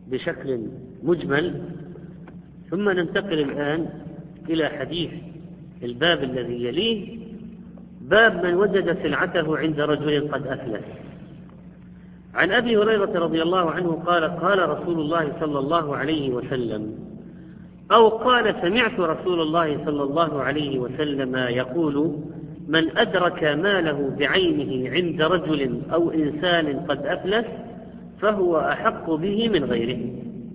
بشكل مجمل، ثم ننتقل الآن إلى حديث الباب الذي يليه، باب من وجد سلعته عند رجل قد أفلس. عن أبي هريرة رضي الله عنه قال قال رسول الله صلى الله عليه وسلم، أو قال سمعت رسول الله صلى الله عليه وسلم يقول: من أدرك ماله بعينه عند رجل أو إنسان قد أفلس فهو أحق به من غيره.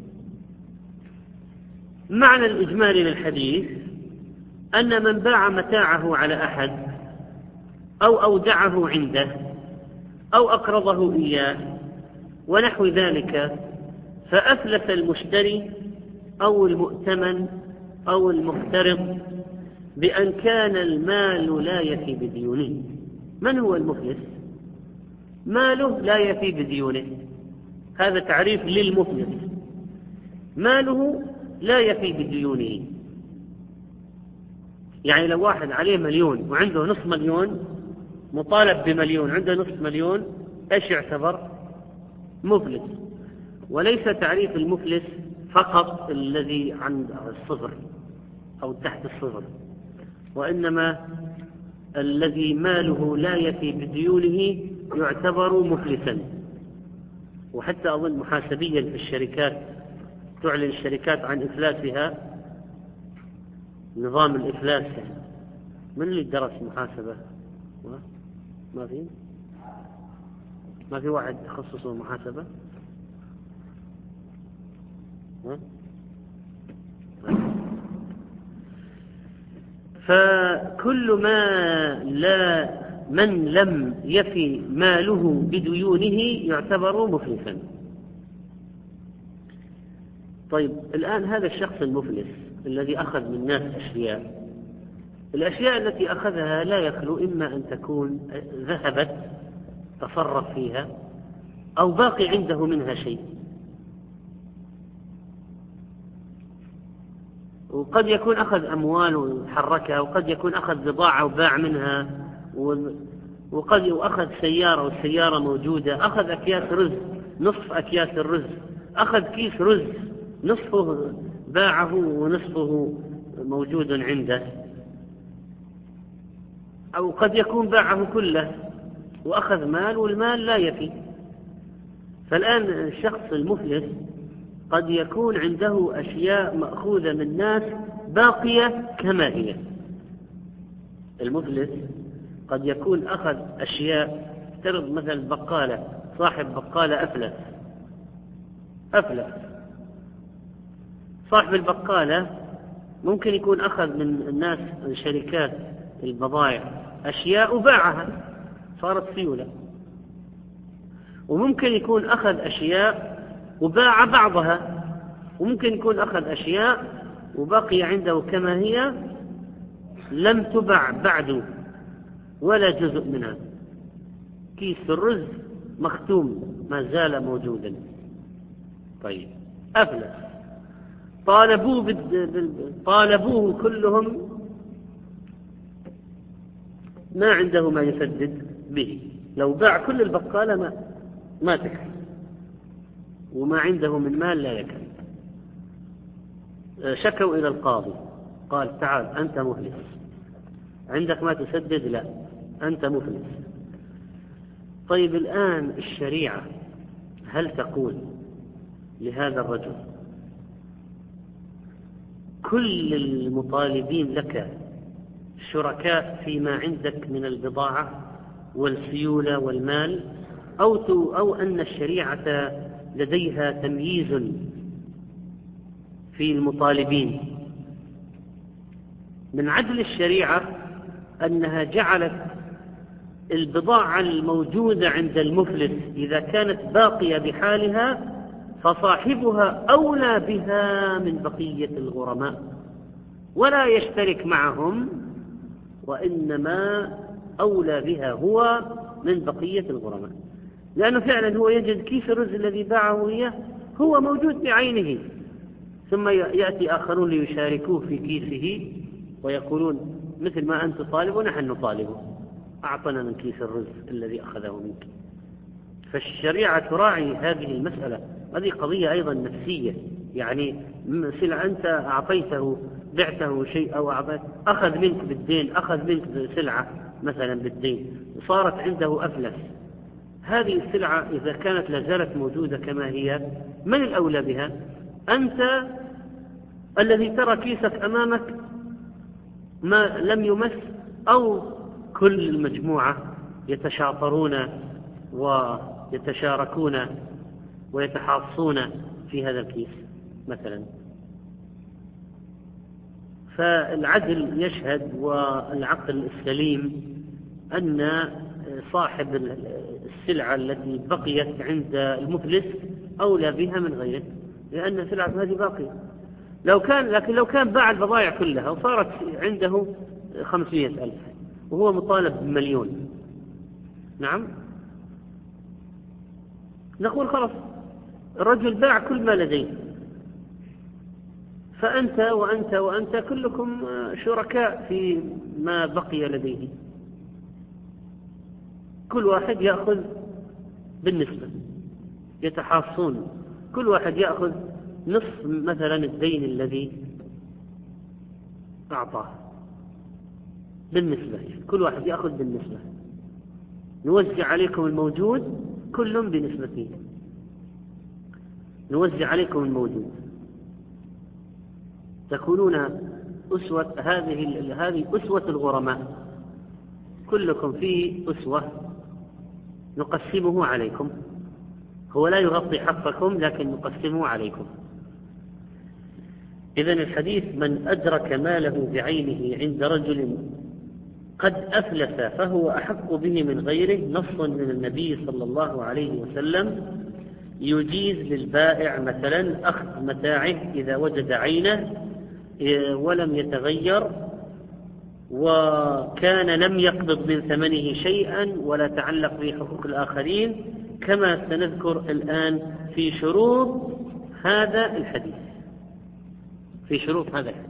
معنى الإجمالي للحديث أن من باع متاعه على أحد أو أودعه عنده أو أقرضه إياه ونحو ذلك، فأفلس المشتري أو المؤتمن أو المقترض بأن كان المال لا يفي بديونه. من هو المفلس؟ ماله لا يفي بديونه، هذا تعريف للمفلس. ماله لا يفي بديونه، يعني لو واحد عليه 1,000,000 وعنده نصف مليون، مطالب ب1,000,000 عنده نصف مليون، ايش يعتبر؟ مفلس. وليس تعريف المفلس فقط الذي عند الصفر أو تحت الصفر، وإنما الذي ماله لا يفي بديونه يعتبر مفلسا. وحتى أظن محاسبيا في الشركات تعلن الشركات عن إفلاسها، نظام الإفلاس. من اللي درس محاسبة؟ ما في واحد يخصصه محاسبة؟ فكل من لم يفي ماله بديونه يعتبر مفلسا. طيب الآن هذا الشخص المفلس الذي أخذ من الناس أشياء، الأشياء التي أخذها لا يخلو إما أن تكون ذهبت تصرف فيها أو باقي عنده منها شيء، وقد يكون أخذ أموال وحركها، وقد يكون أخذ بضاعة وباع منها، وقد أخذ سيارة والسيارة موجودة، أخذ أكياس رز، نصف أكياس الرز، أخذ كيس رز نصفه باعه ونصفه موجود عنده، أو قد يكون باعه كله وأخذ مال والمال لا يفي. فالآن الشخص المفلس قد يكون عنده أشياء مأخوذة من الناس باقية كما هي. المفلس قد يكون أخذ أشياء، افترض مثلا بقالة، صاحب بقالة أفلس، صاحب البقالة ممكن يكون أخذ من الناس من شركات البضائع أشياء وباعها صارت سيولة، وممكن يكون أخذ أشياء وباع بعضها، وممكن يكون أخذ أشياء وبقي عنده كما هي لم تباع بعد ولا جزء منها. كيس الرز مختوم ما زال موجودا. طيب أفلس، طالبوه كلهم، ما عنده ما يسدد به، لو باع كل البقالة ما تكفي، وما عنده من مال لا يكفي. شكوا إلى القاضي، قال: تعال أنت مفلس، عندك ما تسدد؟ لا، أنت مفلس. طيب الآن الشريعة هل تقول لهذا الرجل كل المطالبين لك شركاء فيما عندك من البضاعة والسيولة والمال، أو أن الشريعة لديها تمييز في المطالبين؟ من عدل الشريعة أنها جعلت البضاعة الموجودة عند المفلس إذا كانت باقية بحالها فصاحبها أولى بها من بقية الغرماء، ولا يشترك معهم، وإنما أولى بها هو من بقية الغرماء، لأنه فعلا هو يجد كيس الرز الذي باعه إياه هو موجود بعينه، ثم يأتي آخرون ليشاركوه في كيسه ويقولون مثل ما أنت طالب ونحن نطالبه، أعطنا من كيس الرز الذي أخذه منك. فالشريعة تراعي هذه المسألة هذه قضية أيضا نفسية، يعني سلعة أنت أعطيته، بعته شيء أو أخذ منك بالدين، أخذ منك سلعة مثلا بالدين، صارت عنده أفلس. هذه السلعة إذا كانت لازالت موجودة كما هي، من الأولى بها؟ أنت الذي ترى كيسك أمامك ما لم يمس، أو كل المجموعة يتشاطرون ويتشاركون ويتحاصون في هذا الكيس مثلا. فالعدل يشهد والعقل السليم أن صاحب السلعة التي بقيت عند المفلس أولى بها من غيره، لأن السلعة هذه باقية. لكن لو كان باع البضائع كلها وصارت عنده 500,000 وهو مطالب ب1,000,000، نعم، نقول خلاص الرجل باع كل ما لديه، فأنت وأنت وأنت كلكم شركاء في ما بقي لديه، كل واحد يأخذ بالنسبة، يتحاصون، كل واحد يأخذ نصف مثلا الدين الذي أعطاه بالنسبة، كل واحد يأخذ بالنسبة، نوزع عليكم الموجود كل بنسبته، نوزع عليكم الموجود، تكونون أسوة. هذه أسوة الغرماء، كلكم فيه أسوة نقسمه عليكم، هو لا يغطي حقكم لكن نقسمه عليكم. إذن الحديث من أدرك ماله بعينه عند رجل قد أفلس فهو أحق به من غيره، نص من النبي صلى الله عليه وسلم يجيز للبائع مثلا أخذ متاعه إذا وجد عينه ولم يتغير، وكان لم يقبض من ثمنه شيئا ولا تعلق بحقوق الآخرين، كما سنذكر الآن في شروط هذا الحديث.